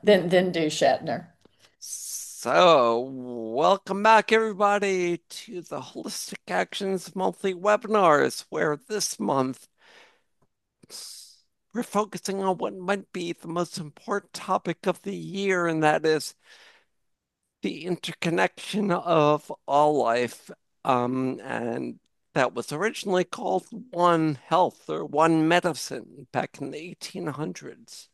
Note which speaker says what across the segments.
Speaker 1: than do Shatner.
Speaker 2: So, welcome back, everybody, to the Holistic Actions monthly webinars, where this month we're focusing on what might be the most important topic of the year, and that is the interconnection of all life. And that was originally called One Health or One Medicine back in the 1800s.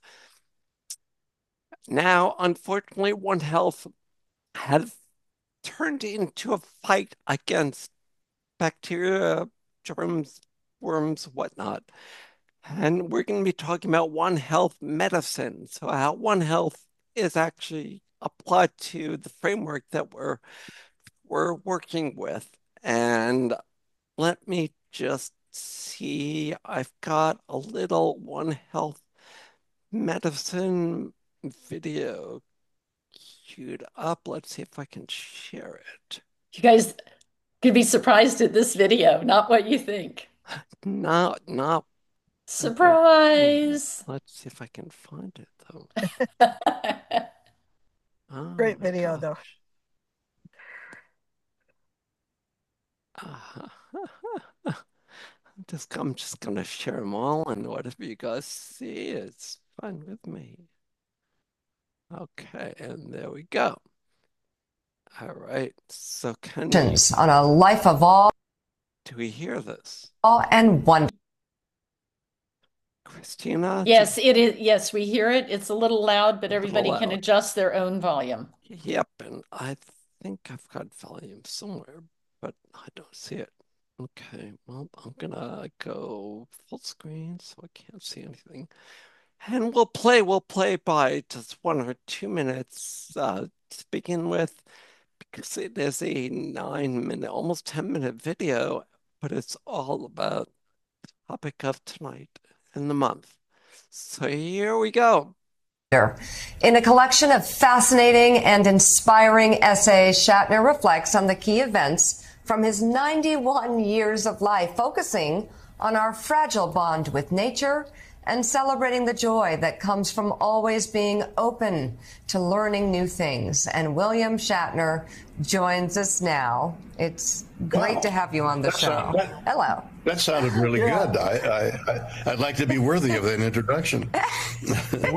Speaker 2: Now, unfortunately, One Health has turned into a fight against bacteria, germs, worms, whatnot. And we're going to be talking about One Health medicine. So, how One Health is actually applied to the framework that we're working with. And let me just see. I've got a little One Health medicine video queued up. Let's see if I can share it.
Speaker 1: You guys could be surprised at this video, not what you think.
Speaker 2: Not what
Speaker 1: Surprise!
Speaker 2: let's see if I can find it though. Oh
Speaker 3: Great
Speaker 2: my
Speaker 3: video, though.
Speaker 2: gosh. Uh, I'm just gonna share them all, and whatever you guys see, it's fine with me. Okay, and there we go. All right. So
Speaker 4: On a life of awe
Speaker 2: do we hear this?
Speaker 4: and wonder.
Speaker 2: Christina,
Speaker 1: Yes, it is. Yes, we hear it. It's a little loud, but
Speaker 2: a little
Speaker 1: everybody can
Speaker 2: loud.
Speaker 1: adjust their own volume.
Speaker 2: Yep, and I think I've got volume somewhere, but I don't see it. Okay, well, I'm gonna go full screen so I can't see anything. And we'll play by just 1 or 2 minutes to begin with, because it is a 9 minute, almost 10 minute video, but it's all about the topic of tonight and the month. So here we go.
Speaker 4: In a collection of fascinating and inspiring essays, Shatner reflects on the key events from his 91 years of life, focusing on our fragile bond with nature and celebrating the joy that comes from always being open to learning new things. And William Shatner joins us now. It's great to have you on the show. Hello.
Speaker 5: That sounded really good. I'd like to be worthy of an introduction.
Speaker 4: You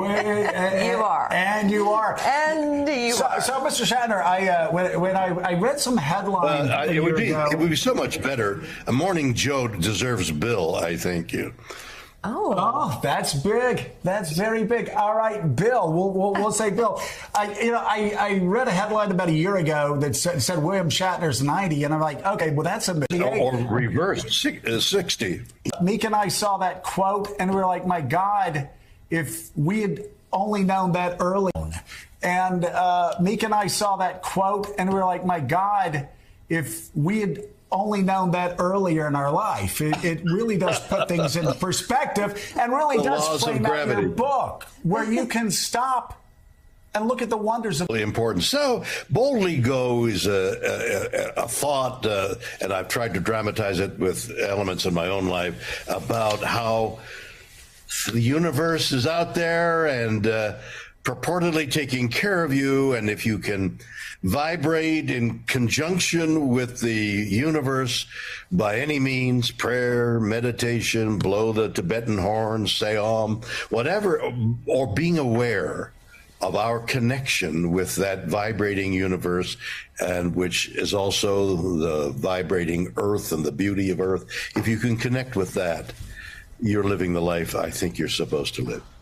Speaker 4: are.
Speaker 3: And you are.
Speaker 4: And you are.
Speaker 3: So, Mr. Shatner, when I read some headlines
Speaker 5: It would be so much better. A Morning Joe deserves Bill, I thank you.
Speaker 3: Oh, that's big. That's very big. All right, Bill. We'll say Bill. I read a headline about a year ago that said William Shatner's 90, and I'm like, okay, well that's a mistake.
Speaker 5: Or reversed, 60.
Speaker 3: Meek and I saw that quote, and we were like, my God, if we had only known that early. And Meek and I saw that quote, and we were like, my God, if we had only known that earlier in our life. It really does put things into perspective and really does frame out your book where you can stop and look at the wonders of
Speaker 5: really important. So boldly go is a thought, and I've tried to dramatize it with elements in my own life about how the universe is out there and purportedly taking care of you, and if you can vibrate in conjunction with the universe by any means, prayer, meditation, blow the Tibetan horn, say Om, whatever, or being aware of our connection with that vibrating universe, and which is also the vibrating earth and the beauty of earth. If you can connect with that, you're living the life I think you're supposed to live.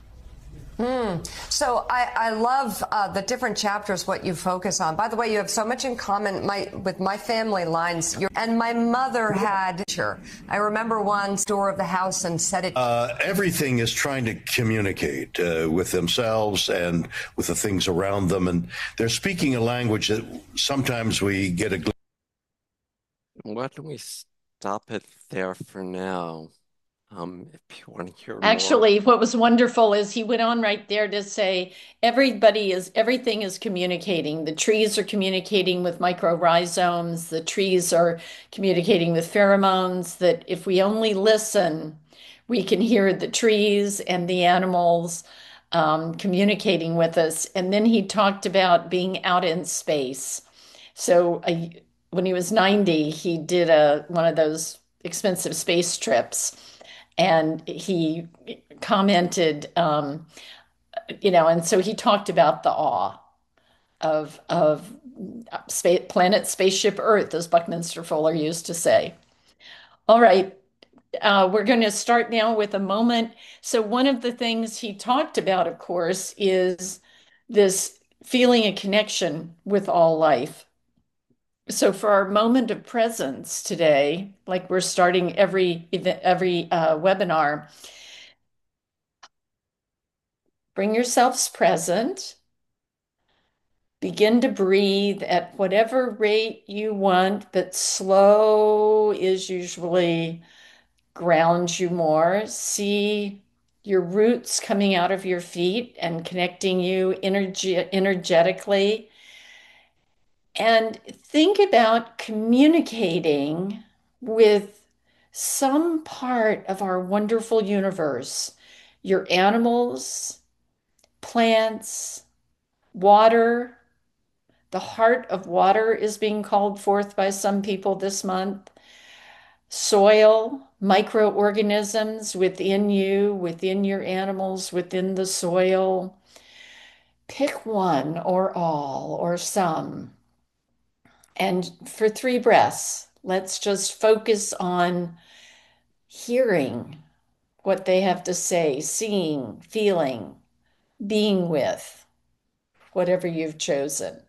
Speaker 4: So I love the different chapters, what you focus on. By the way, you have so much in common with my family lines. And my mother had, I remember one door of the house and said it.
Speaker 5: Everything is trying to communicate with themselves and with the things around them. And they're speaking a language that sometimes we get a glimpse.
Speaker 2: Why don't we stop it there for now? If you want to hear more.
Speaker 1: Actually, what was wonderful is he went on right there to say everything is communicating. The trees are communicating with mycorrhizomes. The trees are communicating with pheromones, that if we only listen, we can hear the trees and the animals. communicating with us. And then he talked about being out in space. So when he was 90, he did one of those expensive space trips, and he commented, and so he talked about the awe of planet spaceship Earth, as Buckminster Fuller used to say. All right, we're going to start now with a moment. So, one of the things he talked about, of course, is this feeling a connection with all life. So, for our moment of presence today, like we're starting every event, every webinar, bring yourselves present. Begin to breathe at whatever rate you want, but slow is usually grounds you more. See your roots coming out of your feet and connecting you energetically. And think about communicating with some part of our wonderful universe, your animals, plants, water. The heart of water is being called forth by some people this month. Soil, microorganisms within you, within your animals, within the soil. Pick one or all or some. And for 3 breaths, let's just focus on hearing what they have to say, seeing, feeling, being with, whatever you've chosen.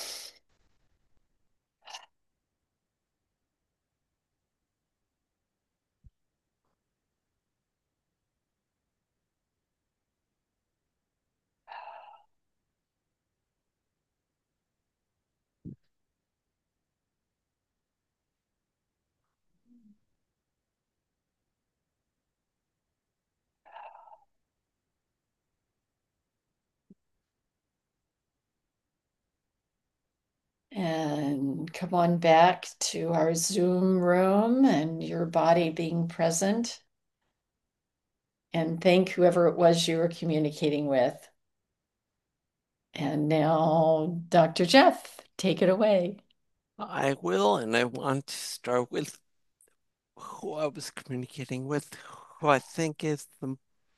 Speaker 1: And come on back to our Zoom room and your body being present. And thank whoever it was you were communicating with. And now, Dr. Jeff, take it away.
Speaker 2: I will, and I want to start with who I was communicating with, who I think is the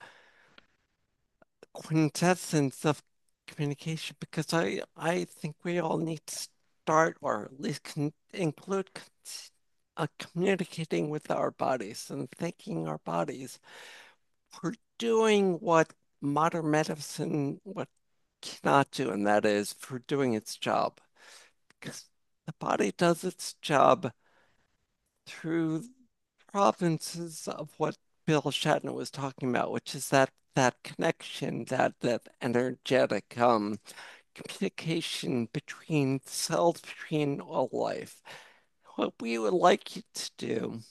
Speaker 2: quintessence of communication, because I think we all need to start, or at least include communicating with our bodies and thanking our bodies for doing what modern medicine what cannot do, and that is for doing its job. Because the body does its job through provinces of what Bill Shatner was talking about, which is that connection, that energetic communication between cells, between all life. What we would like you to do,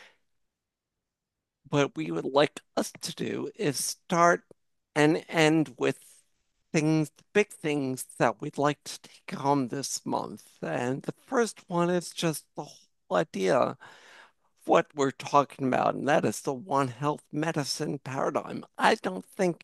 Speaker 2: what we would like us to do is start and end with things, the big things that we'd like to take home this month. And the first one is just the whole idea of what we're talking about, and that is the One Health medicine paradigm. I don't think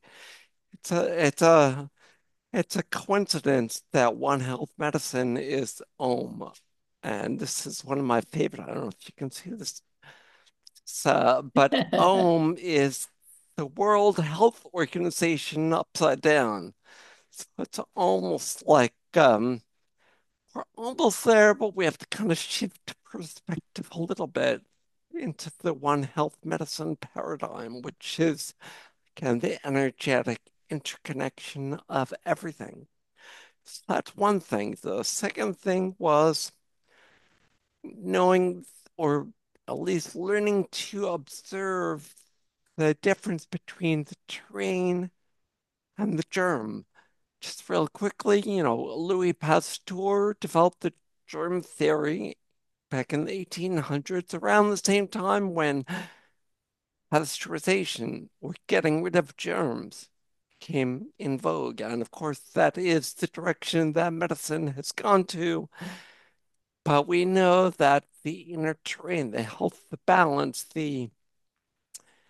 Speaker 2: it's a coincidence that One Health medicine is Om. And this is one of my favorite. I don't know if you can see this, but Om is the World Health Organization upside down. So it's almost like we're almost there, but we have to kind of shift perspective a little bit into the One Health medicine paradigm, which is, again, the energetic interconnection of everything. So that's one thing. The second thing was knowing, or at least learning to observe the difference between the terrain and the germ. Just real quickly, Louis Pasteur developed the germ theory back in the 1800s, around the same time when pasteurization, or getting rid of germs, came in vogue. And of course, that is the direction that medicine has gone to. But we know that the inner terrain, the health, the balance, the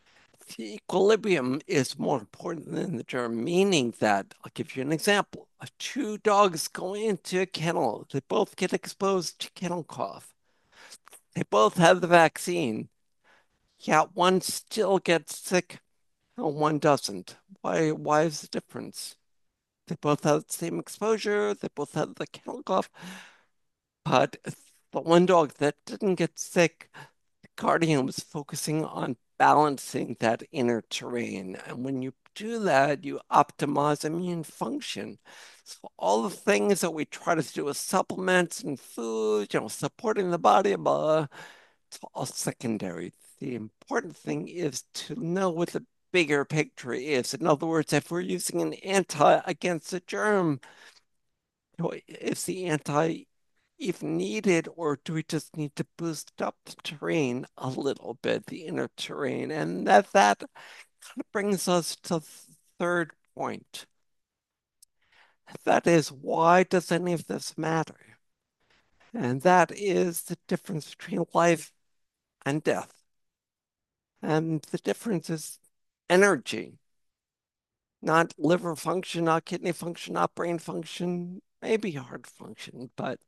Speaker 2: the equilibrium is more important than the germ, meaning that, I'll give you an example. Two dogs go into a kennel. They both get exposed to kennel cough. They both have the vaccine. Yet one still gets sick and one doesn't. Why is the difference? They both have the same exposure. They both have the kennel cough. But the one dog that didn't get sick, the guardian was focusing on balancing that inner terrain. And when you do that, you optimize immune function. So all the things that we try to do with supplements and food, supporting the body, blah, it's all secondary. The important thing is to know what the bigger picture is. In other words, if we're using an anti against a germ, is the anti even needed, or do we just need to boost up the terrain a little bit, the inner terrain? And that kind of brings us to the third point. That is, why does any of this matter? And that is the difference between life and death. And the difference is energy, not liver function, not kidney function, not brain function, maybe heart function, but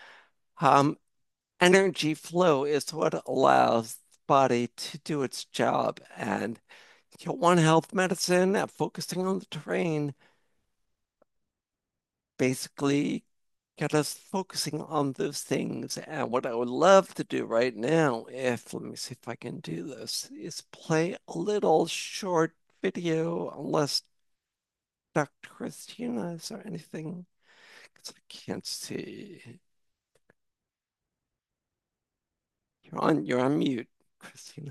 Speaker 2: energy flow is what allows the body to do its job. And One Health Medicine, focusing on the terrain, basically get us focusing on those things. And what I would love to do right now, let me see if I can do this, is play a little short video, unless Dr. Christina, is there anything? Because I can't see. You're on mute, Christina.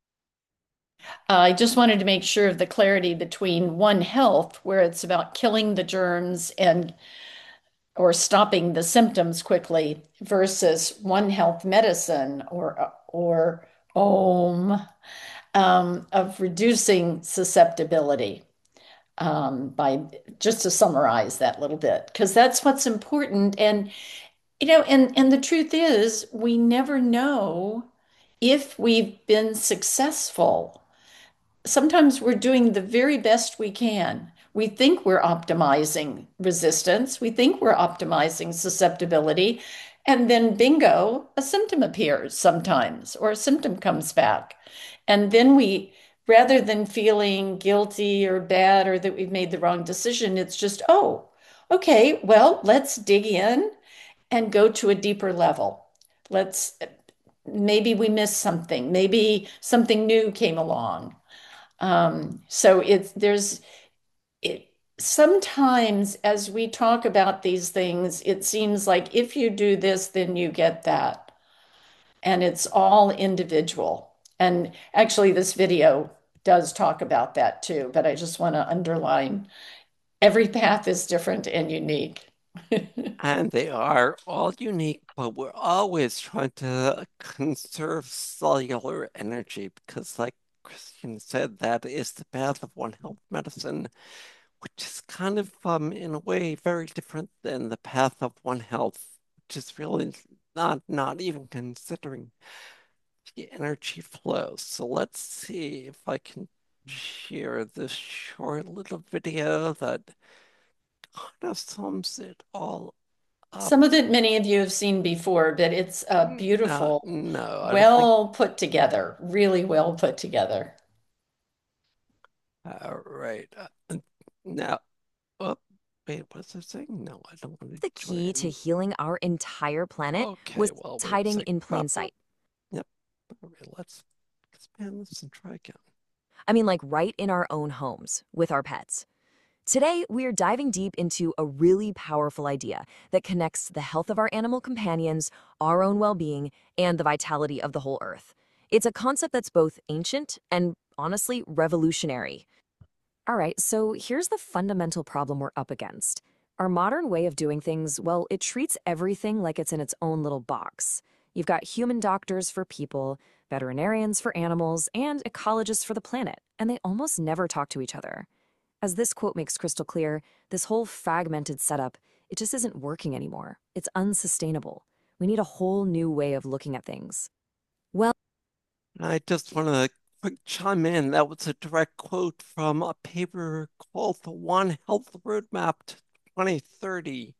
Speaker 1: I just wanted to make sure of the clarity between One Health, where it's about killing the germs and or stopping the symptoms quickly, versus One Health Medicine or OM, of reducing susceptibility. By just to summarize that little bit, because that's what's important. And and the truth is, we never know if we've been successful. Sometimes we're doing the very best we can. We think we're optimizing resistance, we think we're optimizing susceptibility, and then bingo, a symptom appears sometimes, or a symptom comes back. And then rather than feeling guilty or bad or that we've made the wrong decision, it's just, oh, okay, well, let's dig in and go to a deeper level. Maybe we missed something, maybe something new came along. So sometimes as we talk about these things, it seems like if you do this, then you get that. And it's all individual. And actually, this video does talk about that too, but I just want to underline every path is different and unique.
Speaker 2: And they are all unique, but we're always trying to conserve cellular energy because, like Christian said, that is the path of One Health Medicine, which is kind of, in a way, very different than the path of One Health, which is really not even considering the energy flow. So let's see if I can share this short little video that kind of sums it all up.
Speaker 1: Some of it many of you have seen before, but it's beautiful,
Speaker 2: No, I don't think.
Speaker 1: well put together, really well put together.
Speaker 2: All right. Now, oh, wait, what's it saying? No, I don't want to
Speaker 6: The key to healing our entire planet
Speaker 2: Okay,
Speaker 6: was
Speaker 2: well, wait a
Speaker 6: hiding
Speaker 2: sec.
Speaker 6: in plain sight.
Speaker 2: Yep. All right, let's expand this and try again.
Speaker 6: I mean, like right in our own homes with our pets. Today, we're diving deep into a really powerful idea that connects the health of our animal companions, our own well-being, and the vitality of the whole Earth. It's a concept that's both ancient and, honestly, revolutionary. All right, so here's the fundamental problem we're up against. Our modern way of doing things, well, it treats everything like it's in its own little box. You've got human doctors for people, veterinarians for animals, and ecologists for the planet, and they almost never talk to each other. As this quote makes crystal clear, this whole fragmented setup, it just isn't working anymore. It's unsustainable. We need a whole new way of looking at things. Well,
Speaker 2: I just want to quick chime in. That was a direct quote from a paper called The One Health Roadmap to 2030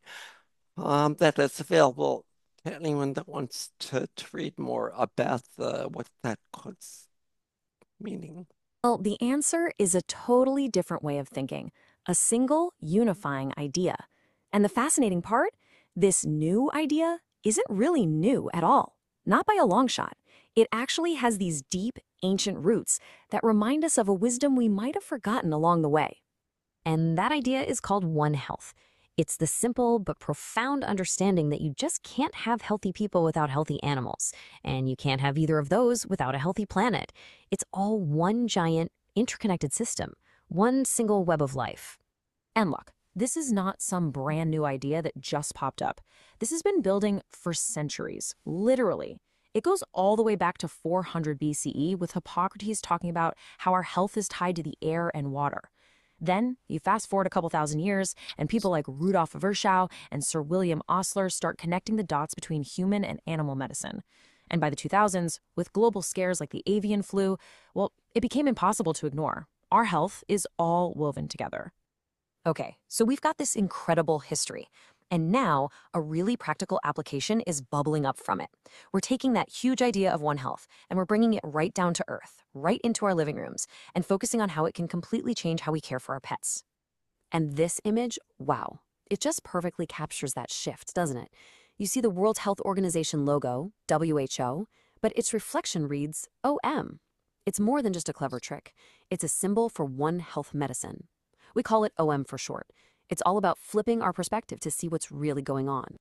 Speaker 2: that is available to anyone that wants to read more about what that quote's meaning.
Speaker 6: Well, the answer is a totally different way of thinking, a single unifying idea. And the fascinating part, this new idea isn't really new at all, not by a long shot. It actually has these deep, ancient roots that remind us of a wisdom we might have forgotten along the way. And that idea is called One Health. It's the simple but profound understanding that you just can't have healthy people without healthy animals, and you can't have either of those without a healthy planet. It's all one giant, interconnected system, one single web of life. And look, this is not some brand new idea that just popped up. This has been building for centuries, literally. It goes all the way back to 400 BCE with Hippocrates talking about how our health is tied to the air and water. Then you fast forward a couple thousand years, and people like Rudolf Virchow and Sir William Osler start connecting the dots between human and animal medicine. And by the 2000s, with global scares like the avian flu, well, it became impossible to ignore. Our health is all woven together. Okay, so we've got this incredible history. And now, a really practical application is bubbling up from it. We're taking that huge idea of One Health, and we're bringing it right down to earth, right into our living rooms, and focusing on how it can completely change how we care for our pets. And this image, wow, it just perfectly captures that shift, doesn't it? You see the World Health Organization logo, WHO, but its reflection reads OM. It's more than just a clever trick. It's a symbol for One Health medicine. We call it OM for short. It's all about flipping our perspective to see what's really going on.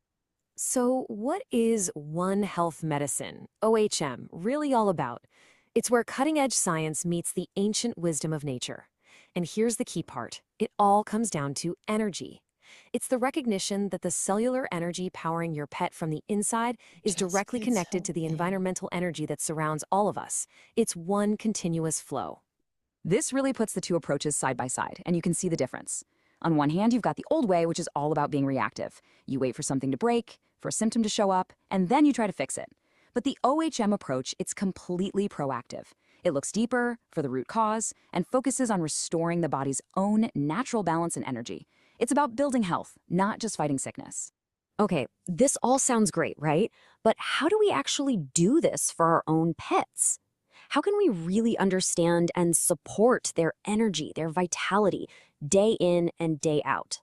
Speaker 6: So what is One Health medicine, OHM, really all about? It's where cutting-edge science meets the ancient wisdom of nature. And here's the key part. It all comes down to energy. It's the recognition that the cellular energy powering your pet from the inside is directly connected to the environmental energy that surrounds all of us. It's one continuous flow. This really puts the two approaches side by side, and you can see the difference. On one hand, you've got the old way, which is all about being reactive. You wait for something to break, for a symptom to show up, and then you try to fix it. But the OHM approach, it's completely proactive. It looks deeper for the root cause and focuses on restoring the body's own natural balance and energy. It's about building health, not just fighting sickness. Okay, this all sounds great, right? But how do we actually do this for our own pets? How can we really understand and support their energy, their vitality, day in and day out?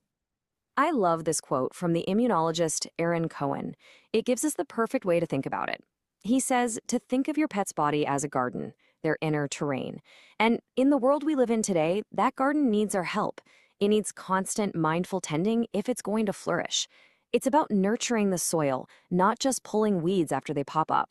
Speaker 6: I love this quote from the immunologist Aaron Cohen. It gives us the perfect way to think about it. He says to think of your pet's body as a garden, their inner terrain. And in the world we live in today, that garden needs our help. It needs constant mindful tending if it's going to flourish. It's about nurturing the soil, not just pulling weeds after they pop up.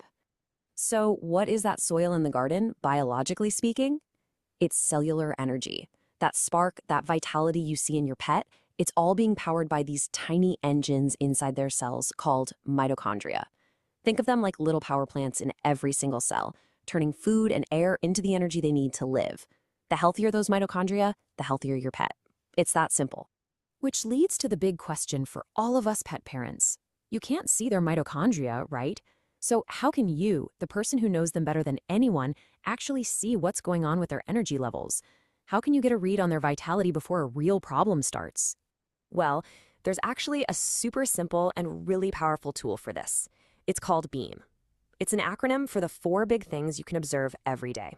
Speaker 6: So what is that soil in the garden, biologically speaking? It's cellular energy. That spark, that vitality you see in your pet, it's all being powered by these tiny engines inside their cells called mitochondria. Think of them like little power plants in every single cell, turning food and air into the energy they need to live. The healthier those mitochondria, the healthier your pet. It's that simple. Which leads to the big question for all of us pet parents. You can't see their mitochondria, right? So how can you, the person who knows them better than anyone, actually see what's going on with their energy levels? How can you get a read on their vitality before a real problem starts? Well, there's actually a super simple and really powerful tool for this. It's called BEAM. It's an acronym for the 4 big things you can observe every day.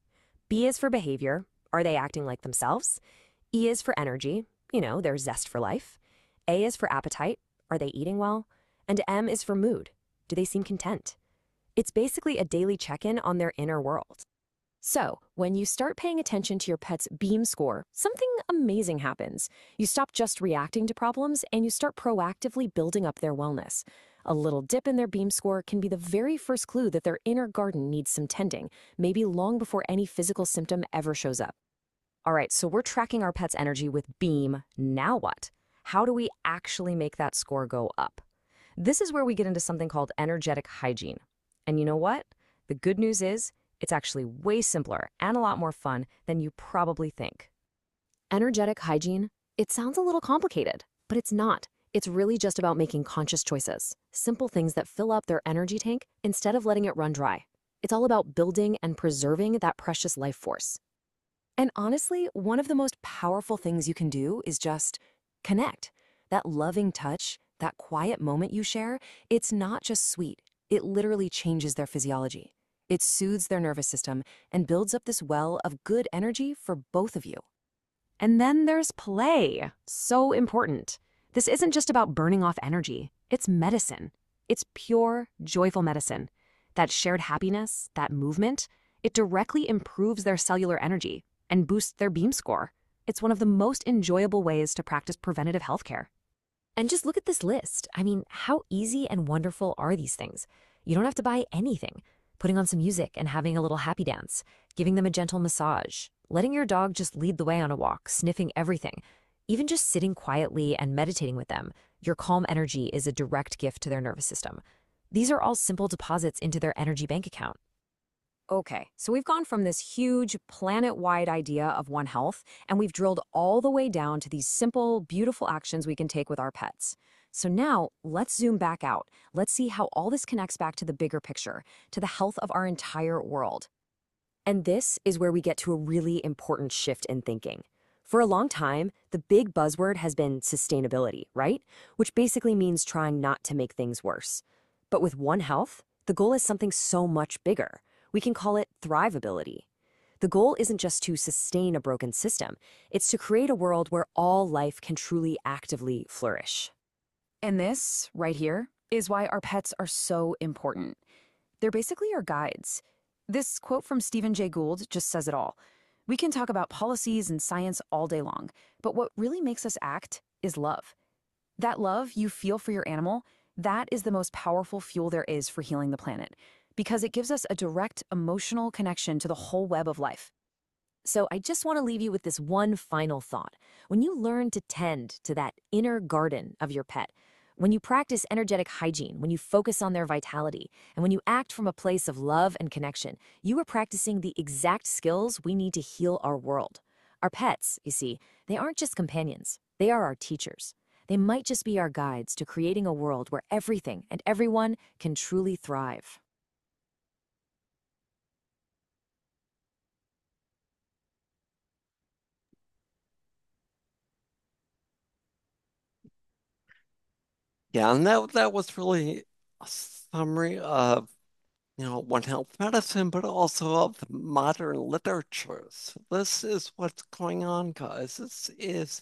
Speaker 6: B is for behavior. Are they acting like themselves? E is for energy. Their zest for life. A is for appetite. Are they eating well? And M is for mood. Do they seem content? It's basically a daily check-in on their inner world. So, when you start paying attention to your pet's BEAM score, something amazing happens. You stop just reacting to problems and you start proactively building up their wellness. A little dip in their BEAM score can be the very first clue that their inner garden needs some tending, maybe long before any physical symptom ever shows up. All right, so we're tracking our pet's energy with BEAM. Now what? How do we actually make that score go up? This is where we get into something called energetic hygiene. And you know what? The good news is, it's actually way simpler and a lot more fun than you probably think. Energetic hygiene, it sounds a little complicated, but it's not. It's really just about making conscious choices, simple things that fill up their energy tank instead of letting it run dry. It's all about building and preserving that precious life force. And honestly, one of the most powerful things you can do is just connect. That loving touch, that quiet moment you share, it's not just sweet. It literally changes their physiology. It soothes their nervous system and builds up this well of good energy for both of you. And then there's play. So important. This isn't just about burning off energy. It's medicine. It's pure, joyful medicine. That shared happiness, that movement, it directly improves their cellular energy and boosts their beam score. It's one of the most enjoyable ways to practice preventative healthcare. And just look at this list. I mean, how easy and wonderful are these things? You don't have to buy anything. Putting on some music and having a little happy dance, giving them a gentle massage, letting your dog just lead the way on a walk, sniffing everything, even just sitting quietly and meditating with them, your calm energy is a direct gift to their nervous system. These are all simple deposits into their energy bank account. Okay, so we've gone from this huge planet-wide idea of One Health, and we've drilled all the way down to these simple, beautiful actions we can take with our pets. So now, let's zoom back out. Let's see how all this connects back to the bigger picture, to the health of our entire world. And this is where we get to a really important shift in thinking. For a long time, the big buzzword has been sustainability, right? Which basically means trying not to make things worse. But with One Health, the goal is something so much bigger. We can call it thrivability. The goal isn't just to sustain a broken system, it's to create a world where all life can truly actively flourish. And this, right here, is why our pets are so important. They're basically our guides. This quote from Stephen Jay Gould just says it all. We can talk about policies and science all day long, but what really makes us act is love. That love you feel for your animal, that is the most powerful fuel there is for healing the planet, because it gives us a direct emotional connection to the whole web of life. So I just want to leave you with this one final thought. When you learn to tend to that inner garden of your pet, when you practice energetic hygiene, when you focus on their vitality, and when you act from a place of love and connection, you are practicing the exact skills we need to heal our world. Our pets, you see, they aren't just companions. They are our teachers. They might just be our guides to creating a world where everything and everyone can truly thrive.
Speaker 2: Yeah, and that was really a summary of, One Health medicine, but also of the modern literature. So this is what's going on, guys. This is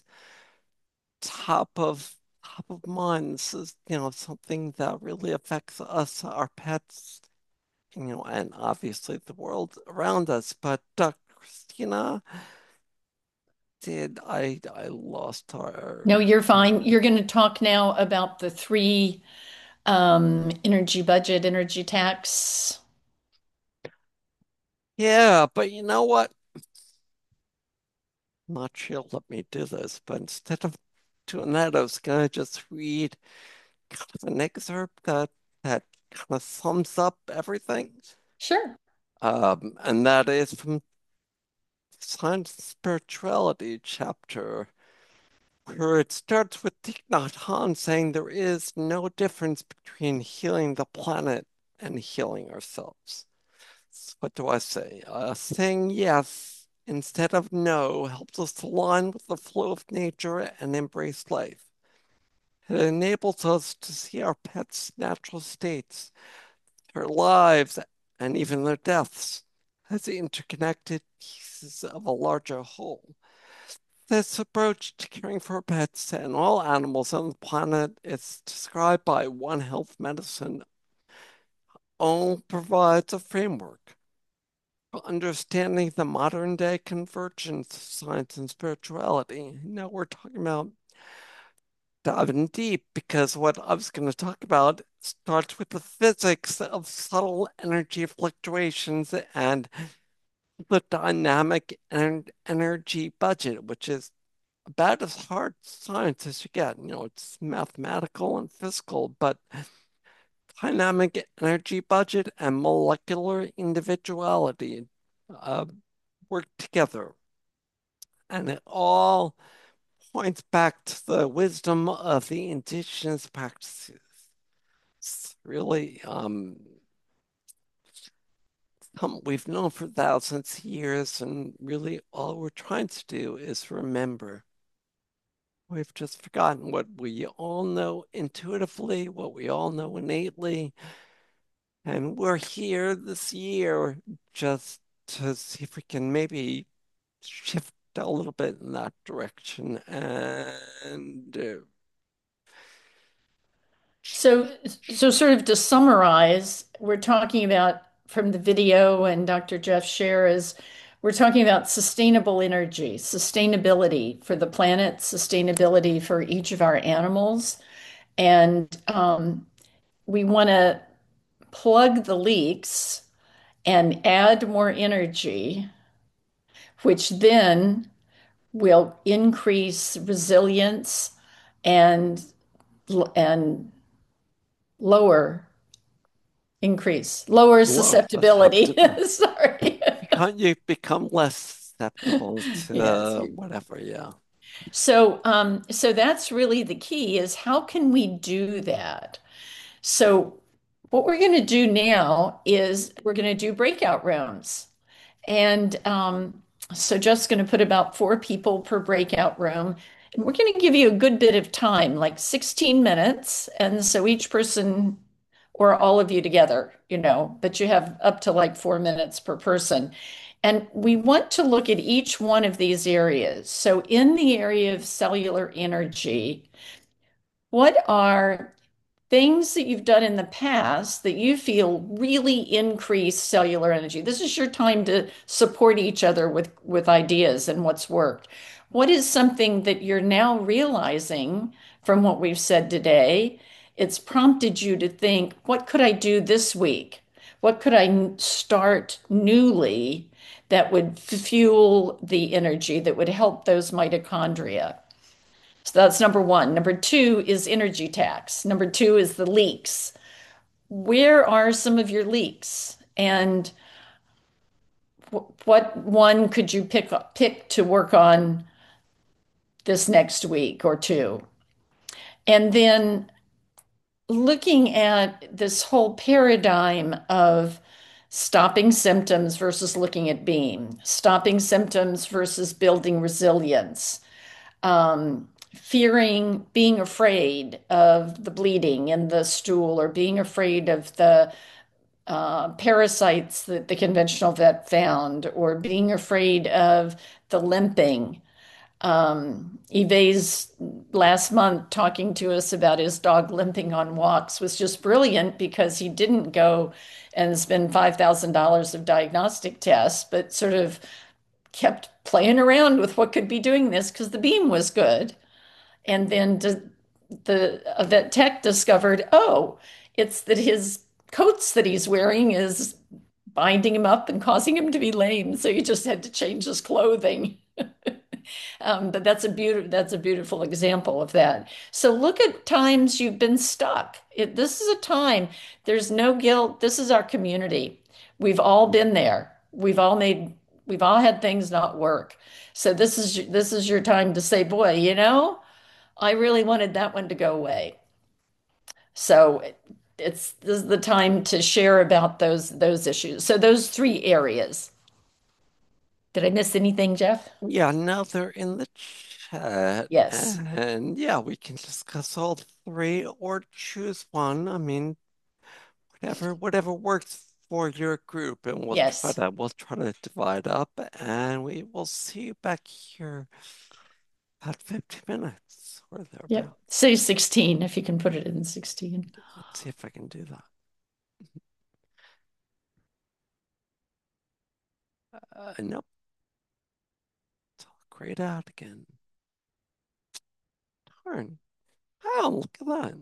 Speaker 2: top of mind. This is, something that really affects us, our pets, and obviously the world around us. But Christina, I lost her?
Speaker 1: No, you're fine. You're going to talk now about the three energy budget, energy tax.
Speaker 2: Yeah, but you know what? I'm not sure she'll let me do this, but instead of doing that, I was gonna just read kind of an excerpt that kind of sums up everything.
Speaker 1: Sure.
Speaker 2: And that is from Science and Spirituality chapter, where it starts with Thich Nhat Hanh saying there is no difference between healing the planet and healing ourselves. So what do I say? Saying yes instead of no helps us align with the flow of nature and embrace life. It enables us to see our pets' natural states, their lives, and even their deaths as interconnected pieces of a larger whole. This approach to caring for pets and all animals on the planet is described by One Health Medicine. All provides a framework for understanding the modern day convergence of science and spirituality. Now we're talking about diving deep because what I was going to talk about starts with the physics of subtle energy fluctuations and the dynamic energy budget, which is about as hard science as you get. It's mathematical and physical, but dynamic energy budget and molecular individuality uh, work together. And it all points back to the wisdom of the indigenous practices. It's really we've known for thousands of years, and really all we're trying to do is remember. We've just forgotten what we all know intuitively, what we all know innately, and we're here this year just to see if we can maybe shift a little bit in that direction and
Speaker 1: So, so sort of to summarize, we're talking about from the video and Dr. Jeff share is we're talking about sustainable energy, sustainability for the planet, sustainability for each of our animals. And we want to plug the leaks and add more energy, which then will increase resilience and and lower lower
Speaker 2: lower
Speaker 1: susceptibility.
Speaker 2: susceptibility.
Speaker 1: Sorry.
Speaker 2: You become less susceptible
Speaker 1: Yes.
Speaker 2: to whatever, yeah.
Speaker 1: So that's really the key is how can we do that? So what we're going to do now is we're going to do breakout rooms. And so just going to put about 4 people per breakout room. And we're going to give you a good bit of time, like 16 minutes. And so each person or all of you together, but you have up to like 4 minutes per person. And we want to look at each one of these areas. So in the area of cellular energy, what are things that you've done in the past that you feel really increase cellular energy? This is your time to support each other with ideas and what's worked. What is something that you're now realizing from what we've said today? It's prompted you to think, what could I do this week? What could I start newly that would fuel the energy that would help those mitochondria? So that's number one. Number two is energy tax. Number two is the leaks. Where are some of your leaks? And what one could you pick to work on this next week or two? And then looking at this whole paradigm of stopping symptoms versus looking at beam, stopping symptoms versus building resilience, fearing, being afraid of the bleeding in the stool or being afraid of the parasites that the conventional vet found or being afraid of the limping. Yves last month talking to us about his dog limping on walks was just brilliant because he didn't go and spend $5,000 of diagnostic tests, but sort of kept playing around with what could be doing this because the beam was good. And then the vet tech discovered, oh, it's that his coats that he's wearing is binding him up and causing him to be lame. So he just had to change his clothing. But that's a beautiful example of that. So look at times you've been stuck. This is a time, there's no guilt. This is our community. We've all been there. We've all had things not work. So this is your time to say, boy, I really wanted that one to go away. So this is the time to share about those issues. So those 3 areas. Did I miss anything, Jeff?
Speaker 2: Yeah, now they're in the chat.
Speaker 1: Yes.
Speaker 2: And yeah, we can discuss all three or choose one. I mean, whatever works for your group, and
Speaker 1: Yes.
Speaker 2: we'll try to divide up, and we will see you back here about 50 minutes or
Speaker 1: Yep.
Speaker 2: thereabout.
Speaker 1: Say 16 if you can put it in 16.
Speaker 2: Let's see if I can do that. Nope. It's all grayed out again. Darn. Oh, look at that.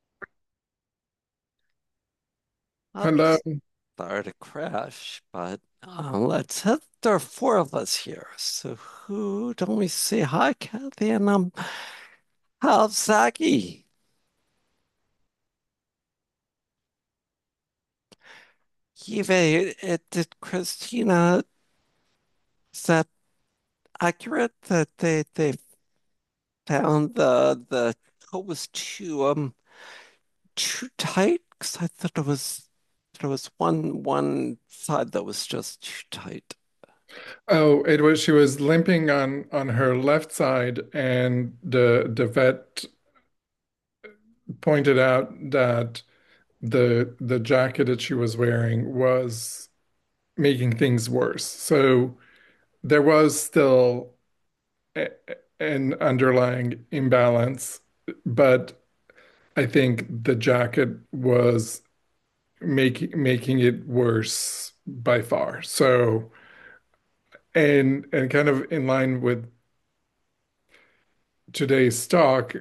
Speaker 7: Hello.
Speaker 2: Started to crash, but Let's hit. There are four of us here. So who don't we say hi, Kathy? And how's Zaki? Eve, did Christina, is that accurate that they found the coat was too tight? Because I thought there was one side that was just too tight.
Speaker 7: Oh, it was she was limping on her left side, and the vet pointed out that the jacket that she was wearing was making things worse. So there was still a, an underlying imbalance, but I think the jacket was making it worse by far. So and kind of in line with today's talk,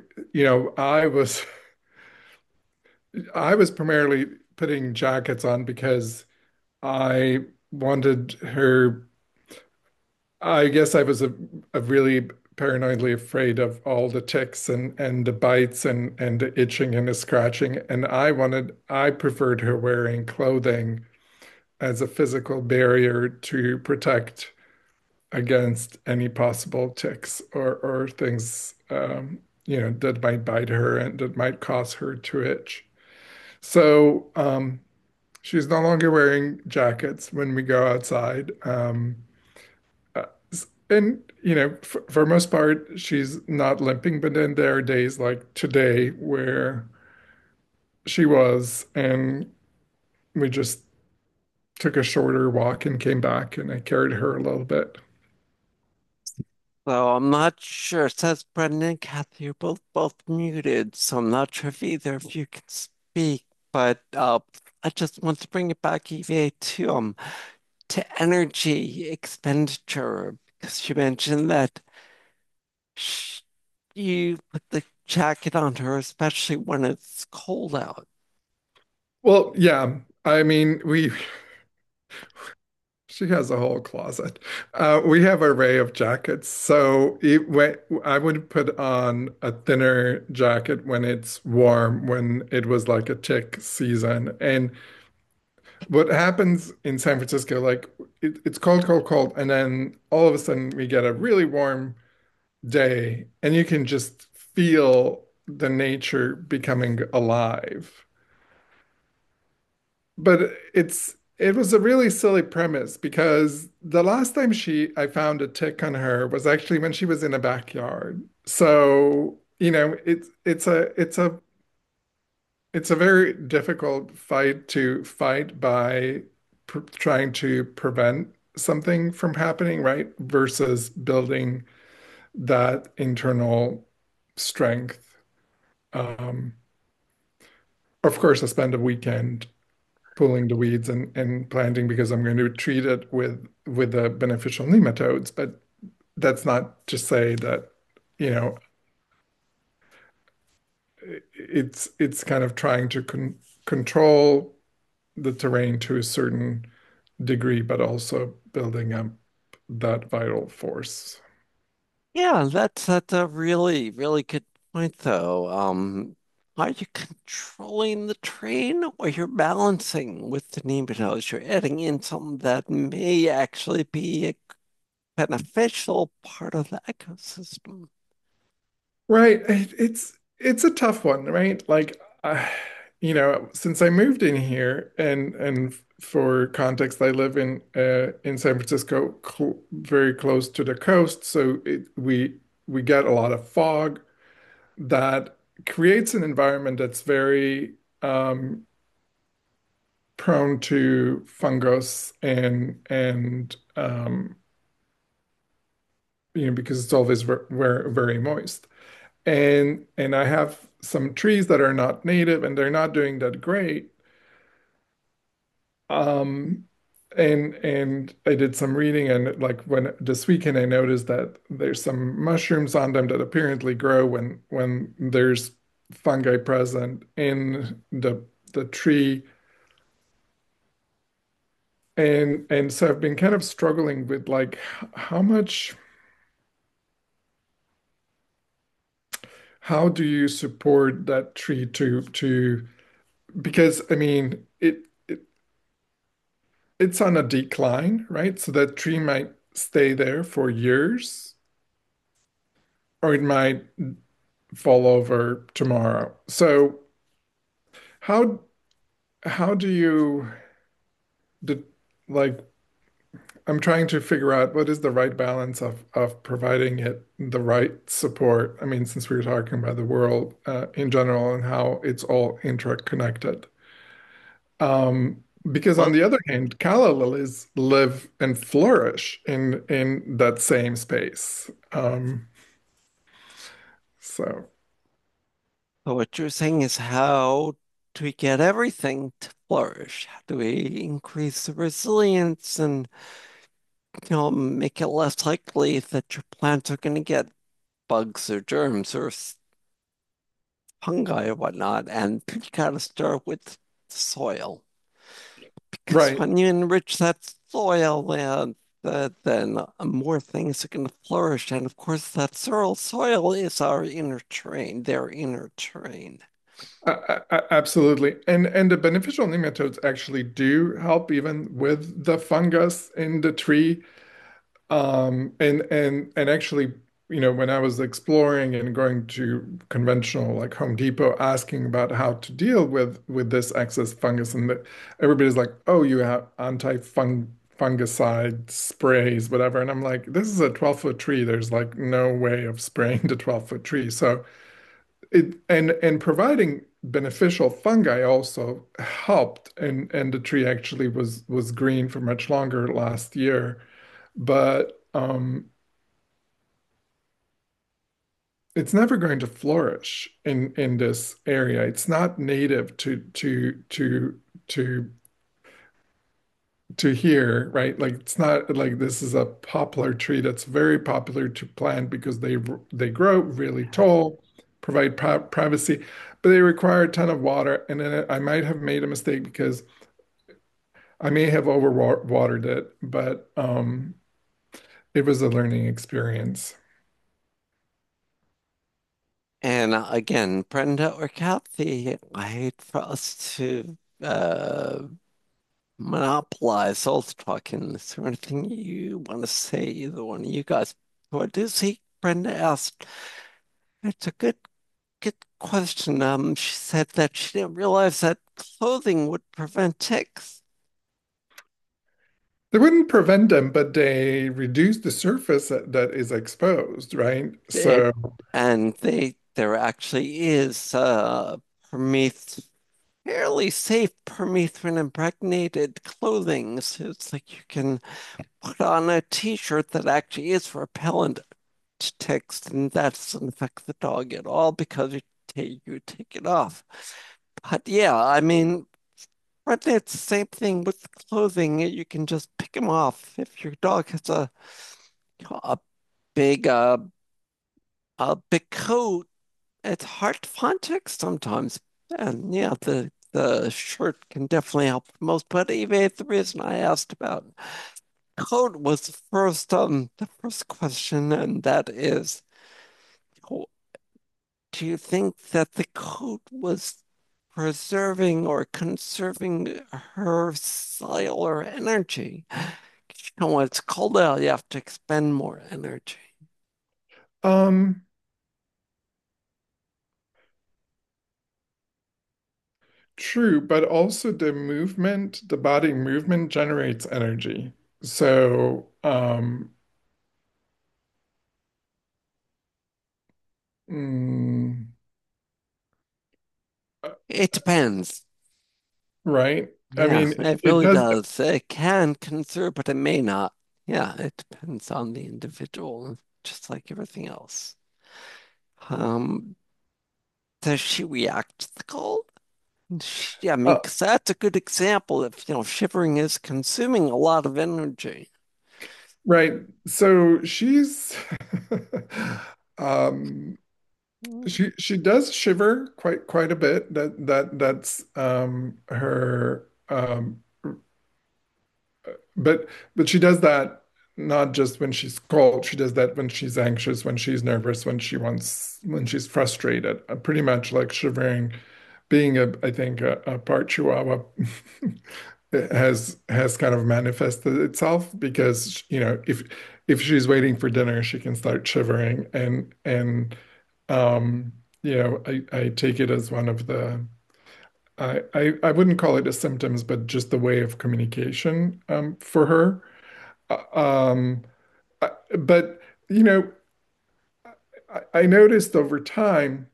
Speaker 7: I was primarily putting jackets on because I wanted her. I guess I was a really paranoidly afraid of all the ticks and the bites and the itching and the scratching. And I preferred her wearing clothing as a physical barrier to protect against any possible ticks or things, that might bite her and that might cause her to itch. So she's no longer wearing jackets when we go outside. Uh, and, for most part, she's not limping, but then there are days like today where she was, and we just took a shorter walk and came back, and I carried her a little bit.
Speaker 2: So I'm not sure. It says Brendan and Kathy are both muted, so I'm not sure if either of you can speak. But I just want to bring it back, Eva, to energy expenditure because you mentioned that sh you put the jacket on her, especially when it's cold out.
Speaker 7: Well, yeah, I mean, she has a whole closet. We have an array of jackets. So I would put on a thinner jacket when it's warm, when it was like a tick season. And what happens in San Francisco, like it's cold, cold, cold, and then all of a sudden we get a really warm day, and you can just feel the nature becoming alive. But it was a really silly premise because the last time she I found a tick on her was actually when she was in a backyard. So, it's a very difficult fight to fight by pr trying to prevent something from happening, right? Versus building that internal strength. Um, of course, I spent a weekend pulling the weeds and planting because I'm going to treat it with the beneficial nematodes. But that's not to say that, you know, it's kind of trying to control the terrain to a certain degree, but also building up that vital force.
Speaker 2: Yeah, that's a really good point though. Are you controlling the train or you're balancing with the nematodes? You're adding in something that may actually be a beneficial part of the ecosystem.
Speaker 7: Right. It's a tough one, right? Like, since I moved in here, and for context, I live in San Francisco, cl very close to the coast, so we get a lot of fog that creates an environment that's very prone to fungus and because it's always very moist. And I have some trees that are not native and they're not doing that great. Um, and I did some reading, and like when this weekend I noticed that there's some mushrooms on them that apparently grow when there's fungi present in the tree. And so I've been kind of struggling with like how much, how do you support that tree to because I mean it's on a decline, right? So that tree might stay there for years, or it might fall over tomorrow. So how how do you the like I'm trying to figure out what is the right balance of providing it the right support. I mean, since we were talking about the world in general and how it's all interconnected. Because on
Speaker 2: Well,
Speaker 7: the other hand, calla lilies live and flourish in that same space. So
Speaker 2: so what you're saying is how do we get everything to flourish? How do we increase the resilience and make it less likely that your plants are going to get bugs or germs or fungi or whatnot? And you got to start with soil. Because
Speaker 7: right.
Speaker 2: when you enrich that soil, then more things are going to flourish. And of course, that soil is our inner terrain, their inner terrain.
Speaker 7: Absolutely. And the beneficial nematodes actually do help even with the fungus in the tree. And actually, when I was exploring and going to conventional like Home Depot asking about how to deal with this excess fungus, and everybody's like, "Oh, you have fungicide sprays, whatever." And I'm like, "This is a 12-foot tree. There's like no way of spraying the 12-foot tree." So and providing beneficial fungi also helped, and the tree actually was green for much longer last year. But it's never going to flourish in this area. It's not native to to here, right? Like it's not like this is a poplar tree that's very popular to plant because they grow really tall, provide privacy, but they require a ton of water. And then I might have made a mistake because I may have overwatered it, but it was a learning experience.
Speaker 2: And again, Brenda or Kathy, I hate for us to monopolize all the talking. Is there anything you want to say, either one of you guys? What do you see? Brenda asked. It's a good question. She said that she didn't realize that clothing would prevent ticks.
Speaker 7: They wouldn't prevent them, but they reduce the surface that is exposed, right?
Speaker 2: It,
Speaker 7: So,
Speaker 2: and there actually is fairly safe permethrin impregnated clothing. So it's like you can put on a t-shirt that actually is repellent to ticks, and that doesn't affect the dog at all because you take it off. But yeah, I mean, but it's the same thing with clothing. You can just pick them off. If your dog has a big big coat, it's hard to find ticks sometimes. And yeah, the shirt can definitely help the most. But even the reason I asked about coat was the first question, and that is, do you think that the coat was preserving or conserving her cellular energy? When it's cold out, you have to expend more energy.
Speaker 7: um, true, but also the body movement generates energy. So, mm,
Speaker 2: It depends.
Speaker 7: right? I
Speaker 2: Yeah,
Speaker 7: mean,
Speaker 2: it
Speaker 7: it
Speaker 2: really
Speaker 7: does,
Speaker 2: does. It can conserve, but it may not. Yeah, it depends on the individual, just like everything else. Um, does she react to the cold? Yeah, I mean,
Speaker 7: uh,
Speaker 2: 'cause that's a good example of, shivering is consuming a lot of energy.
Speaker 7: right. So she's, um, she does shiver quite a bit. That's her but she does that not just when she's cold. She does that when she's anxious, when she's nervous, when she's frustrated. Pretty much like shivering, being I think a part Chihuahua has kind of manifested itself because if she's waiting for dinner, she can start shivering and I take it as one of the I wouldn't call it a symptoms, but just the way of communication for her. Um, but you know, I noticed over time,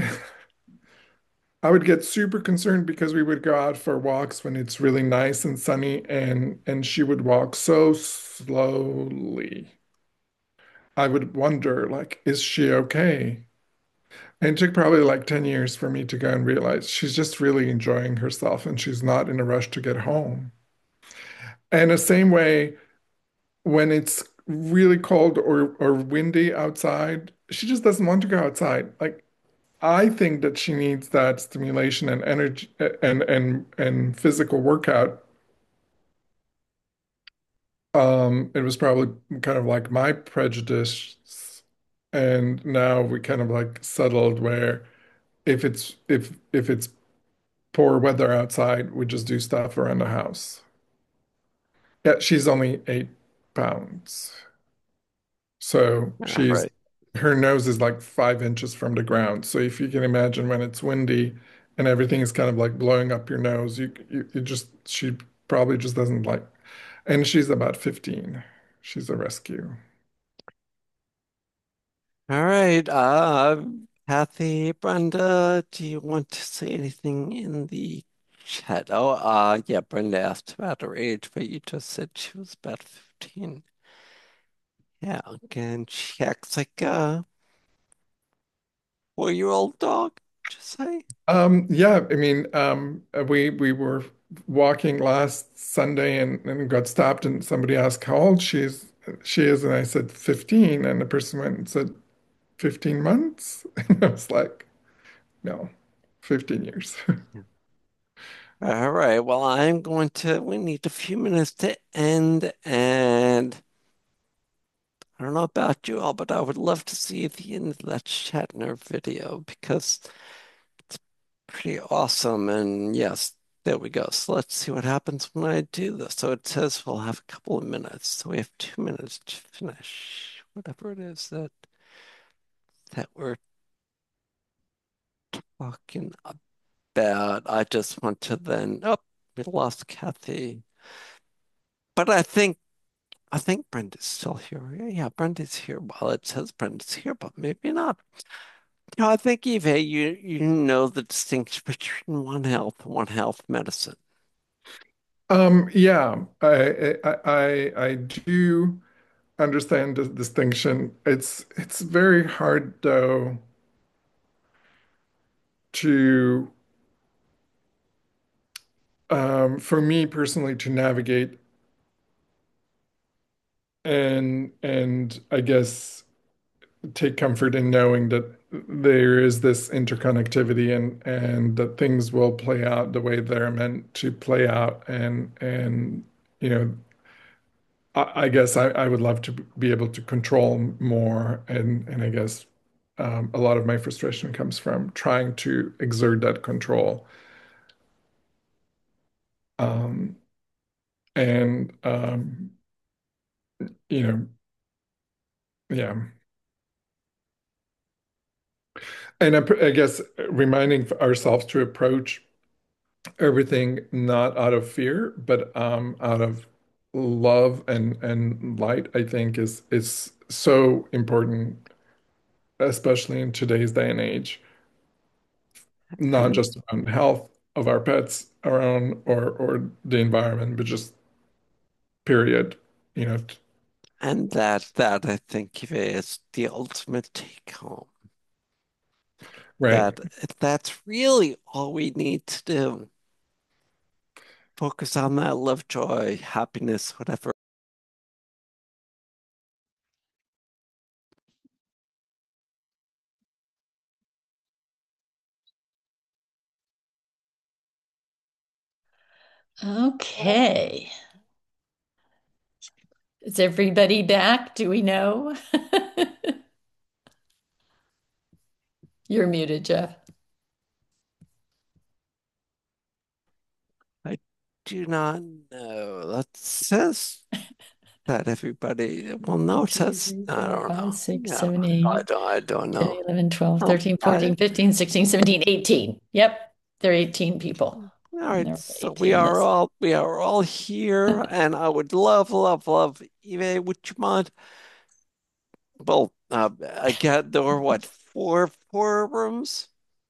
Speaker 7: I would get super concerned because we would go out for walks when it's really nice and sunny, and she would walk so slowly. I would wonder, like, is she okay? And it took probably like 10 years for me to go and realize she's just really enjoying herself and she's not in a rush to get home. And the same way, when it's really cold or windy outside, she just doesn't want to go outside. Like I think that she needs that stimulation and energy and physical workout. It was probably kind of like my prejudice, and now we kind of like settled where if it's poor weather outside, we just do stuff around the house. Yeah, she's only 8 pounds. So
Speaker 2: All right.
Speaker 7: her nose is like 5 inches from the ground. So if you can imagine when it's windy and everything is kind of like blowing up your nose, she probably just doesn't like, and she's about 15. She's a rescue.
Speaker 2: All right. Kathy, Brenda, do you want to say anything in the chat? Oh, yeah, Brenda asked about her age, but you just said she was about 15. Yeah, again, she acts like a 4-year-old dog, just say.
Speaker 7: Yeah, I mean, we were walking last Sunday and got stopped and somebody asked how old she is, and I said 15, and the person went and said 15 months. And I was like, no, 15 years.
Speaker 2: All right, well, we need a few minutes to end, and I don't know about you all, but I would love to see the end of that Shatner video because it's pretty awesome. And yes, there we go. So let's see what happens when I do this. So it says we'll have a couple of minutes. So we have 2 minutes to finish whatever it is that we're talking about. I just want to then, oh, we lost Kathy. But I think Brenda's still here. Yeah, Brenda's here. Well, it says Brenda's here, but maybe not. I think Eve, you know the distinction between One Health and One Health medicine.
Speaker 7: Yeah, I do understand the distinction. It's very hard though to for me personally to navigate and I guess take comfort in knowing that there is this interconnectivity and that things will play out the way they're meant to play out and you know I guess I would love to be able to control more and I guess a lot of my frustration comes from trying to exert that control um, and you know yeah and I guess reminding ourselves to approach everything not out of fear, but out of love and light, I think is so important, especially in today's day and age, not
Speaker 2: And
Speaker 7: just around health of our pets, our own or the environment, but just period. You know,
Speaker 2: and that I think Eve, is the ultimate take home.
Speaker 7: right.
Speaker 2: That that's really all we need to do. Focus on that love, joy, happiness, whatever.
Speaker 1: Okay. Is everybody back? Do we know? You're muted, Jeff.
Speaker 2: I do not know. That says that everybody, well, no, it
Speaker 1: 2,
Speaker 2: says,
Speaker 1: 3,
Speaker 2: I
Speaker 1: 4,
Speaker 2: don't
Speaker 1: 5,
Speaker 2: know.
Speaker 1: 6,
Speaker 2: Yeah,
Speaker 1: 7,
Speaker 2: I don't
Speaker 1: 10,
Speaker 2: know.
Speaker 1: 11, 12,
Speaker 2: Oh,
Speaker 1: 13, 14, 15, 16, 17, 18. Yep, there are 18 people.
Speaker 2: all
Speaker 1: And
Speaker 2: right,
Speaker 1: there were
Speaker 2: so
Speaker 1: 18 this.
Speaker 2: we are all here, and I would love, love, love, Eve, would you mind? Well, again, there were what, four rooms?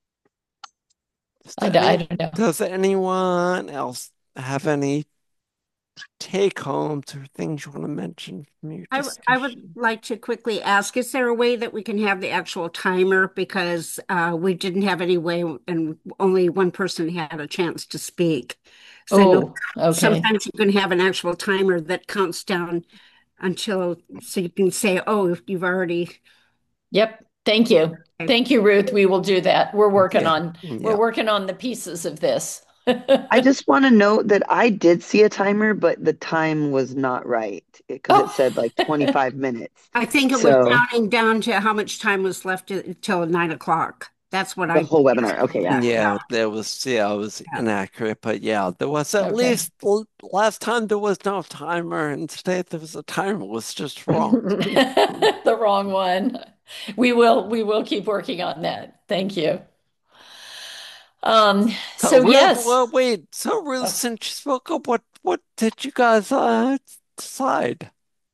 Speaker 1: I don't know.
Speaker 2: Does anyone else have any take homes or things you want to mention from your
Speaker 8: I would
Speaker 2: discussion?
Speaker 8: like to quickly ask, is there a way that we can have the actual timer? Because we didn't have any way and only one person had a chance to speak. So I know
Speaker 1: Oh, okay.
Speaker 8: sometimes you can have an actual timer that counts down until, so you can say, oh, you've already.
Speaker 1: Yep. Thank you. Thank you, Ruth. We will do that.
Speaker 2: Yeah,
Speaker 1: We're
Speaker 2: yeah.
Speaker 1: working on the pieces of this.
Speaker 9: I just want to note that I did see a timer, but the time was not right because it
Speaker 1: Oh,
Speaker 9: said like 25 minutes.
Speaker 8: I think it was
Speaker 9: So
Speaker 8: counting down to how much time was left till 9 o'clock. That's what
Speaker 9: the
Speaker 8: I.
Speaker 9: whole webinar. Okay, yeah.
Speaker 2: Yeah, it was
Speaker 8: Yeah.
Speaker 2: inaccurate, but yeah, there was at
Speaker 1: okay.
Speaker 2: least last time there was no timer, and today there was a timer, it was just wrong.
Speaker 1: The wrong one. We will keep working on that. Thank you.
Speaker 2: So
Speaker 1: So
Speaker 2: Ruth,
Speaker 1: yes.
Speaker 2: well, wait, so Ruth,
Speaker 1: Oh,
Speaker 2: since you spoke up, what did you guys decide?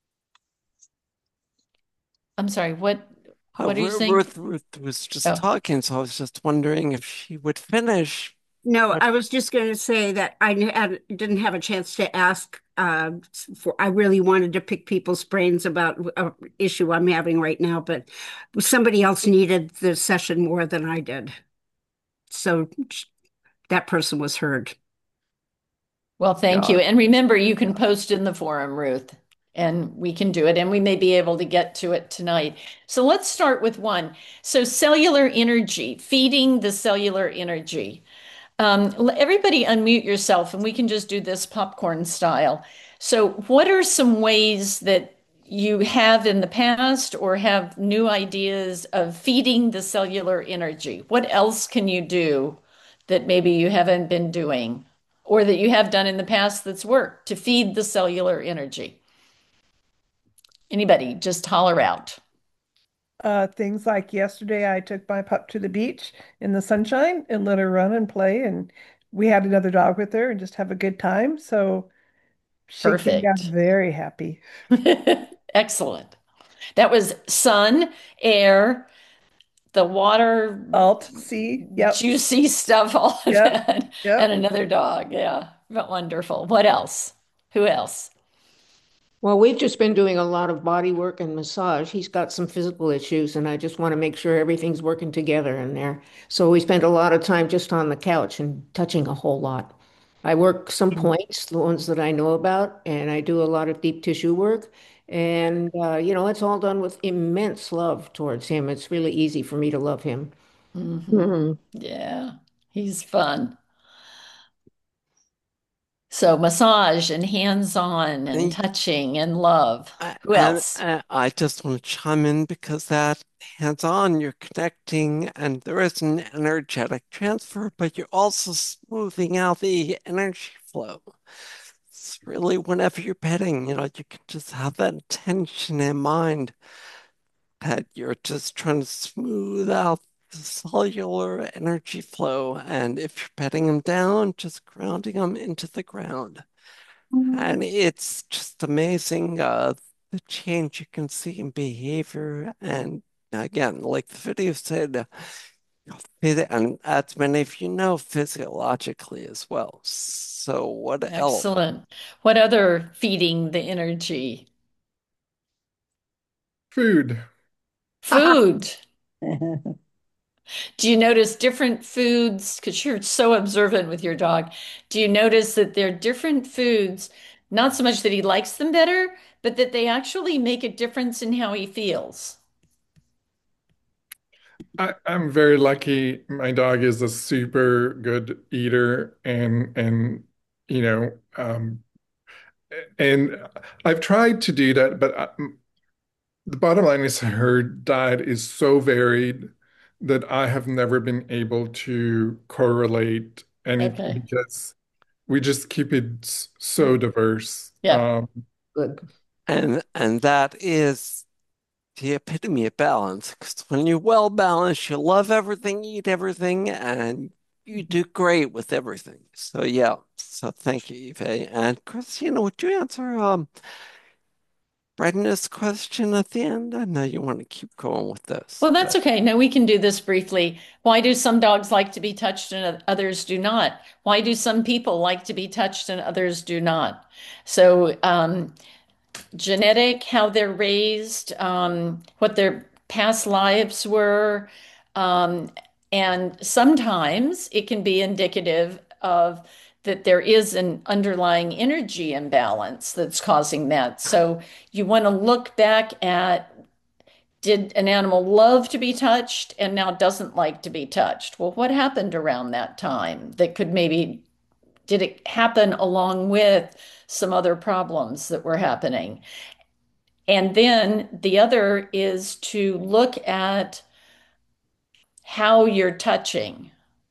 Speaker 1: I'm sorry. What are you saying?
Speaker 2: Ruth was just
Speaker 1: Oh,
Speaker 2: talking, so I was just wondering if she would finish.
Speaker 8: No,
Speaker 2: What?
Speaker 8: I was just going to say that didn't have a chance to ask. I really wanted to pick people's brains about a issue I'm having right now, but somebody else needed the session more than I did. So that person was heard.
Speaker 1: well, thank
Speaker 2: Yeah,
Speaker 1: you. And remember, you can post in the forum, Ruth, and we can do it, and we may be able to get to it tonight. So let's start with one. So cellular energy, feeding the cellular energy. Everybody unmute yourself and we can just do this popcorn style. So, what are some ways that you have in the past or have new ideas of feeding the cellular energy? What else can you do that maybe you haven't been doing or that you have done in the past that's worked to feed the cellular energy? Anybody, just holler out.
Speaker 10: Things like yesterday, I took my pup to the beach in the sunshine and let her run and play, and we had another dog with her and just have a good time. So she came down
Speaker 1: Perfect.
Speaker 10: very happy.
Speaker 1: Excellent. That was sun, air, the water,
Speaker 10: Alt C. Yep.
Speaker 1: juicy stuff, all of
Speaker 10: Yep.
Speaker 1: that, and
Speaker 10: Yep.
Speaker 1: another dog. Yeah, but wonderful. What else? Who else?
Speaker 11: Well, we've just been doing a lot of body work and massage. He's got some physical issues, and I just want to make sure everything's working together in there. So we spent a lot of time just on the couch and touching a whole lot. I work some points, the ones that I know about, and I do a lot of deep tissue work. And, it's all done with immense love towards him. It's really easy for me to love him.
Speaker 1: Hmm.
Speaker 9: Mhm.
Speaker 1: Yeah, he's fun. So massage and hands-on and
Speaker 2: and,
Speaker 1: touching and love. Who
Speaker 2: and
Speaker 1: else?
Speaker 2: I just want to chime in because that hands-on, you're connecting, and there is an energetic transfer, but you're also smoothing out the energy flow. It's really whenever you're petting, you can just have that intention in mind that you're just trying to smooth out the cellular energy flow. And if you're petting them down, just grounding them into the ground. And it's just amazing the change you can see in behavior. And again, like the video said, and as many of you know, physiologically as well. So what else?
Speaker 1: Excellent. What other feeding the energy?
Speaker 7: Food.
Speaker 1: Food. Do you notice different foods? Because you're so observant with your dog. Do you notice that they're different foods, not so much that he likes them better, but that they actually make a difference in how he feels?
Speaker 7: I'm very lucky. My dog is a super good eater and you know, um, And I've tried to do that, but the bottom line is her diet is so varied that I have never been able to correlate any
Speaker 1: Okay.
Speaker 7: because we just keep it so diverse.
Speaker 1: Yeah.
Speaker 11: Good.
Speaker 2: And that is the epitome of balance. Because when you're well balanced, you love everything, eat everything, and you do great with everything. So yeah. So thank you, Eve. And Christina, would you answer Brenda's question at the end? I know you want to keep going with this,
Speaker 1: Well, that's
Speaker 2: but
Speaker 1: okay. No, we can do this briefly. Why do some dogs like to be touched and others do not? Why do some people like to be touched and others do not? So, genetic, how they're raised, what their past lives were, um, and sometimes it can be indicative of that there is an underlying energy imbalance that's causing that. So you want to look back at, did an animal love to be touched and now doesn't like to be touched? Well, what happened around that time that could maybe, did it happen along with some other problems that were happening? And then the other is to look at how you're touching.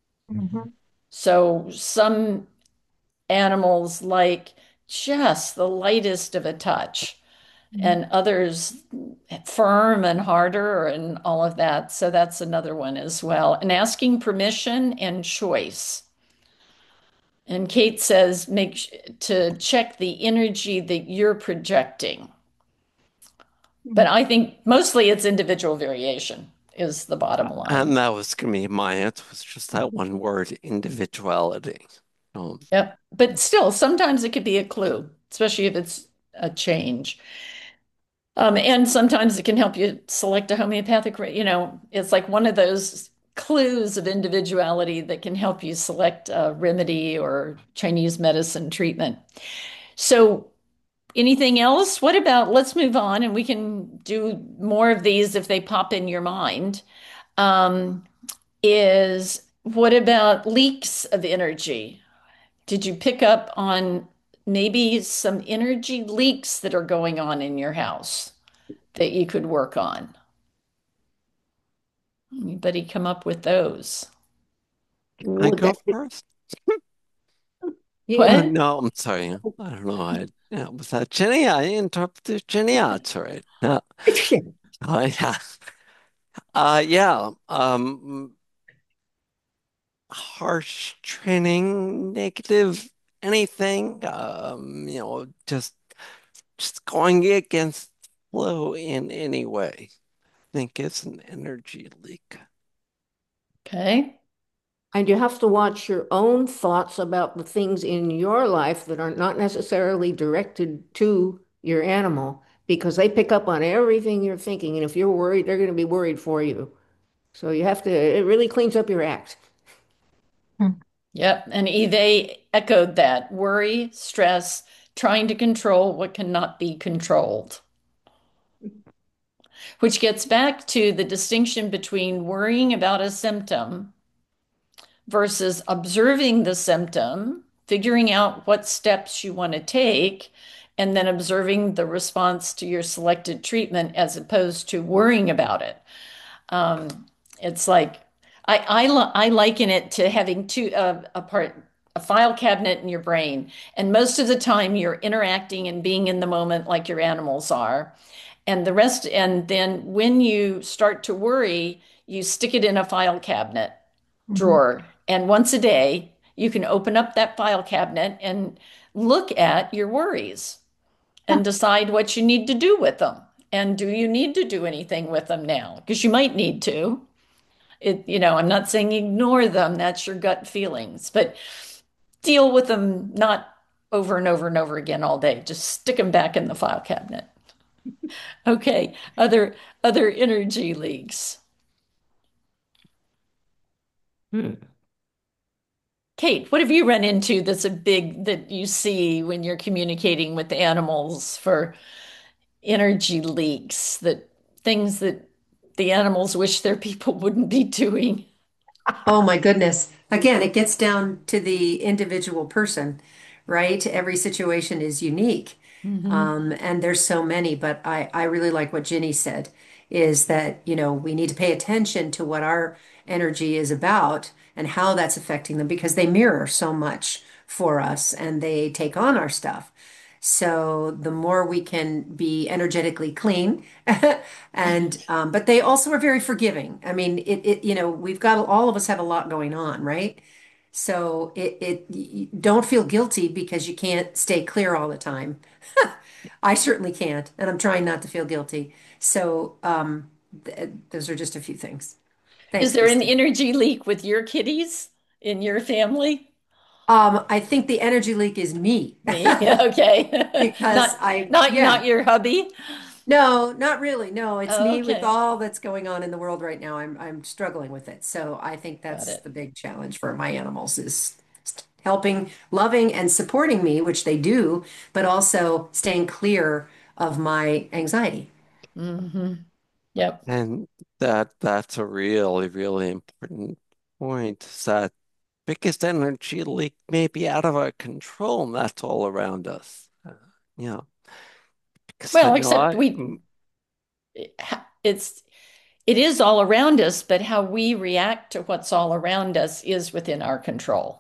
Speaker 1: So some animals like just the lightest of a touch, and others firm and harder and all of that. So that's another one as well. And asking permission and choice. And Kate says, to check the energy that you're projecting. But I think mostly it's individual variation is the bottom line.
Speaker 2: and that was going to be my answer, was just that one word, individuality.
Speaker 1: Yep. But still, sometimes it could be a clue, especially if it's a change. And sometimes it can help you select a homeopathic, it's like one of those clues of individuality that can help you select a remedy or Chinese medicine treatment. So, anything else? What about, let's move on and we can do more of these if they pop in your mind. Is what about leaks of energy? Did you pick up on maybe some energy leaks that are going on in your house that you could work on? Anybody come up with those?
Speaker 2: Can I go first?
Speaker 1: What?
Speaker 2: No, I'm sorry. I don't know. Was that Jenny? I interrupted Jenny. That's all right. No. Yeah. Yeah. Harsh training, negative anything, just going against flow in any way. I think it's an energy leak.
Speaker 1: Okay.
Speaker 11: And you have to watch your own thoughts about the things in your life that are not necessarily directed to your animal because they pick up on everything you're thinking. And if you're worried, they're going to be worried for you. So you have to, it really cleans up your act.
Speaker 1: Yep. And Eve echoed that worry, stress, trying to control what cannot be controlled. Which gets back to the distinction between worrying about a symptom versus observing the symptom, figuring out what steps you want to take, and then observing the response to your selected treatment as opposed to worrying about it. It's like I liken it to having a file cabinet in your brain, and most of the time you're interacting and being in the moment like your animals are. And the rest, and then when you start to worry, you stick it in a file cabinet drawer. And once a day, you can open up that file cabinet and look at your worries and decide what you need to do with them. And do you need to do anything with them now? Because you might need to. I'm not saying ignore them, that's your gut feelings, but deal with them not over and over and over again all day. Just stick them back in the file cabinet. Okay, other energy leaks. Kate, what have you run into that's a big that you see when you're communicating with the animals for energy leaks, that things that the animals wish their people wouldn't be doing?
Speaker 12: Oh my goodness. Again, it gets down to the individual person. right? Every situation is unique. And there's so many, but I really like what Ginny said is that, we need to pay attention to what our energy is about and how that's affecting them because they mirror so much for us and they take on our stuff. So the more we can be energetically clean, and but they also are very forgiving. I mean, we've got all of us have a lot going on, right? So you don't feel guilty because you can't stay clear all the time. I certainly can't, and I'm trying not to feel guilty. So those are just a few things.
Speaker 1: Is
Speaker 12: Thanks,
Speaker 1: there an
Speaker 12: Christine.
Speaker 1: energy leak with your kitties in your family?
Speaker 12: I think the energy leak is me
Speaker 1: Me, okay.
Speaker 12: because
Speaker 1: Not not
Speaker 12: yeah.
Speaker 1: your hubby.
Speaker 12: No, not really. No, it's
Speaker 1: Oh,
Speaker 12: me with
Speaker 1: okay.
Speaker 12: all that's going on in the world right now. I'm struggling with it. So I think
Speaker 1: Got
Speaker 12: that's
Speaker 1: it.
Speaker 12: the big challenge for my animals is helping, loving, and supporting me, which they do, but also staying clear of my anxiety.
Speaker 1: Yep.
Speaker 2: And that's a really, really important point, is that biggest energy leak may be out of our control, and that's all around us. Yeah, because I
Speaker 1: Well,
Speaker 2: know
Speaker 1: except it's it is all around us, but how we react to what's all around us is within our control.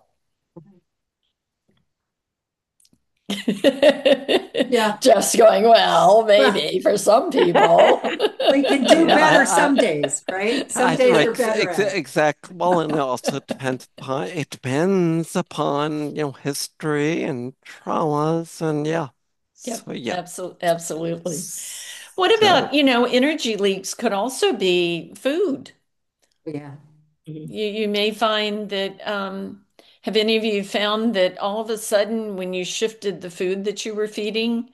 Speaker 12: Yeah.
Speaker 1: Just going, well,
Speaker 12: Well,
Speaker 1: maybe for some people.
Speaker 12: we can do
Speaker 2: yeah,
Speaker 12: better some days, right? Some days we're better at it.
Speaker 2: exactly. Well, and it also depends upon history and traumas, and yeah.
Speaker 1: Yep,
Speaker 2: So yeah.
Speaker 1: absolutely. What
Speaker 2: So
Speaker 1: about, energy leaks could also be food.
Speaker 12: Yeah.
Speaker 1: You may find that, have any of you found that all of a sudden when you shifted the food that you were feeding,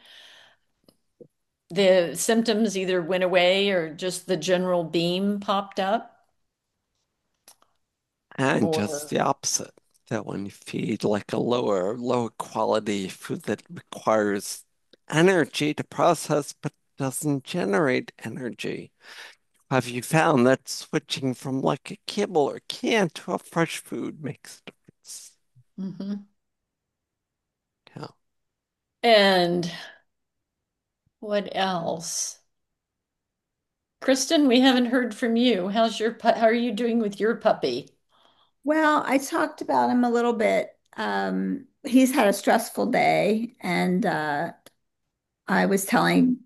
Speaker 1: the symptoms either went away or just the general beam popped up?
Speaker 2: and just
Speaker 1: Or,
Speaker 2: the opposite. That when you feed like a lower quality food that requires energy to process but doesn't generate energy. Have you found that switching from like a kibble or can to a fresh food makes a difference?
Speaker 1: Mhm.
Speaker 2: Yeah.
Speaker 1: And what else? Kristen, we haven't heard from you. How are you doing with your puppy?
Speaker 13: Well, I talked about him a little bit. He's had a stressful day, and I was telling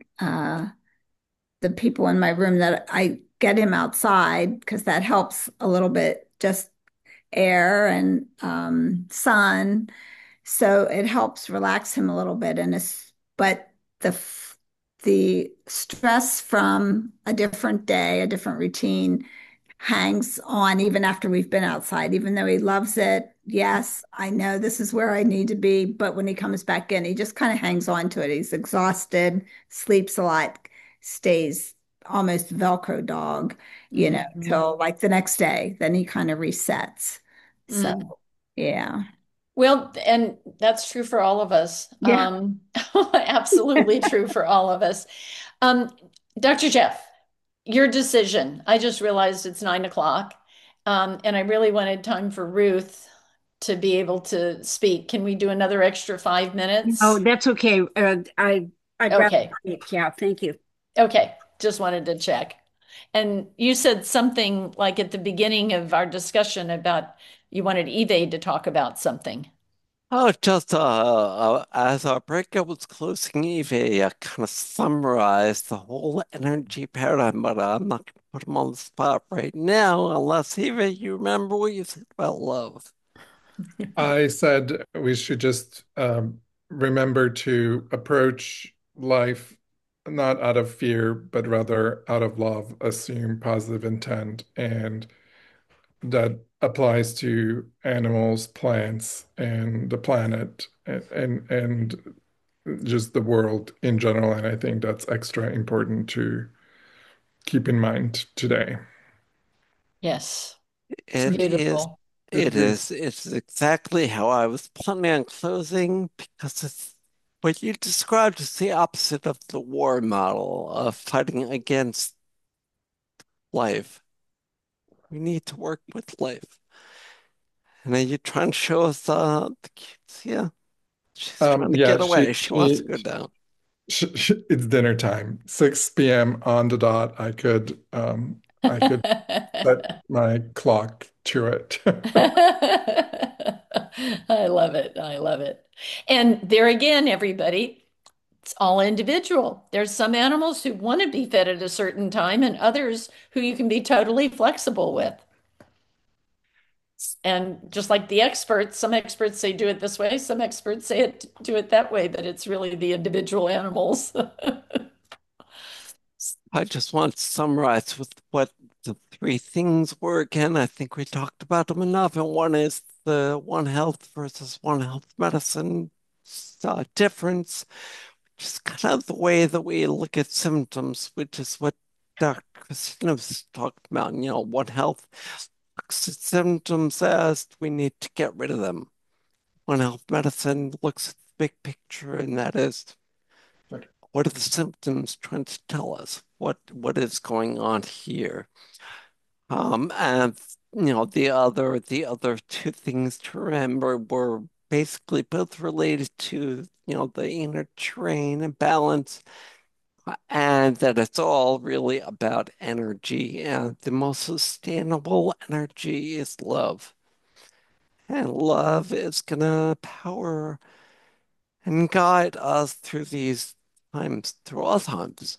Speaker 13: the people in my room that I get him outside because that helps a little bit, just air and sun. So it helps relax him a little bit. But the stress from a different day, a different routine hangs on even after we've been outside, even though he loves it. Yes, I know this is where I need to be, but when he comes back in, he just kind of hangs on to it. He's exhausted, sleeps a lot, stays almost Velcro dog,
Speaker 1: Mhm.
Speaker 13: till like the next day. Then he kind of resets. So,
Speaker 1: Mm.
Speaker 13: yeah.
Speaker 1: Well, and that's true for all of us.
Speaker 13: Yeah.
Speaker 1: Absolutely true for all of us. Um, Dr. Jeff, your decision. I just realized it's 9 o'clock, and I really wanted time for Ruth to be able to speak. Can we do another extra 5 minutes?
Speaker 8: Oh, that's okay. I'd rather
Speaker 1: Okay.
Speaker 8: wait. Yeah, thank you.
Speaker 1: Okay. Just wanted to check. And you said something like at the beginning of our discussion about you wanted Eve to talk about something.
Speaker 2: Oh, just as our breakup was closing, Eve kind of summarized the whole energy paradigm, but I'm not going to put him on the spot right now, unless Eve, you remember what you said about love.
Speaker 7: I said we should just remember to approach life not out of fear, but rather out of love, assume positive intent, and that applies to animals, plants, and the planet, and just the world in general. And I think that's extra important to keep in mind today.
Speaker 1: Yes, it's
Speaker 2: It is,
Speaker 1: beautiful.
Speaker 2: it's exactly how I was planning on closing because it's what you described is the opposite of the war model of fighting against life. We need to work with life. And then you try and show us the kids, yeah. She's trying to
Speaker 7: Yeah,
Speaker 2: get away. She wants to go down.
Speaker 7: It's dinner time. 6 p.m. on the dot. I could set my clock to it.
Speaker 1: I love it. I love it. And there again, everybody, it's all individual. There's some animals who want to be fed at a certain time and others who you can be totally flexible with. And just like the experts, some experts say do it this way, some experts say do it that way, but it's really the individual animals.
Speaker 2: I just want to summarize with what the three things were again. I think we talked about them enough. And one is the One Health versus One Health medicine difference, which is kind of the way that we look at symptoms, which is what Dr. Christina was talking about. One Health looks at symptoms as we need to get rid of them. One Health medicine looks at the big picture, and that is what are the symptoms trying to tell us? What is going on here? And the other two things to remember were basically both related to the inner terrain and balance, and that it's all really about energy, and the most sustainable energy is love. And love is gonna power and guide us through these times, through all times.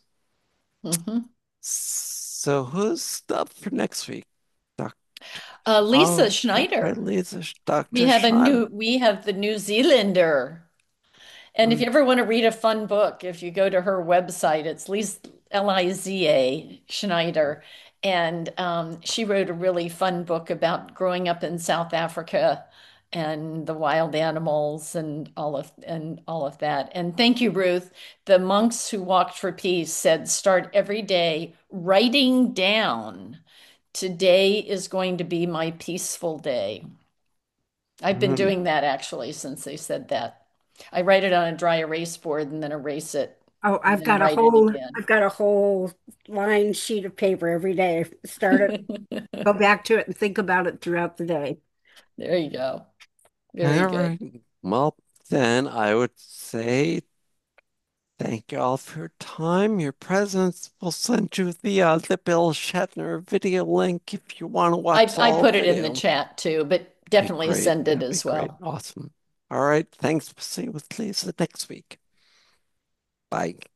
Speaker 2: So who's up for next week?
Speaker 1: Lisa Schneider.
Speaker 2: Dr.
Speaker 1: We have
Speaker 2: Schneider.
Speaker 1: we have the New Zealander. And if you ever want to read a fun book, if you go to her website, it's Liza Schneider. And she wrote a really fun book about growing up in South Africa and the wild animals and all of that. And thank you, Ruth. The monks who walked for peace said, start every day writing down, today is going to be my peaceful day. I've been doing that actually since they said that. I write it on a dry erase board and then erase it.
Speaker 8: Oh, I've got a whole line sheet of paper every day. Start it, go back to it and think about it throughout the day.
Speaker 1: There you go. Very
Speaker 2: All
Speaker 1: good.
Speaker 2: right. Well, then I would say thank you all for your time, your presence. We'll send you the Bill Shatner video link if you want to watch
Speaker 1: I
Speaker 2: all
Speaker 1: put it in
Speaker 2: video.
Speaker 1: the chat too, but definitely
Speaker 2: Great.
Speaker 1: send it
Speaker 2: That'd
Speaker 1: as
Speaker 2: be great.
Speaker 1: well.
Speaker 2: Awesome. All right. Thanks. We'll see you with Lisa next week. Bye.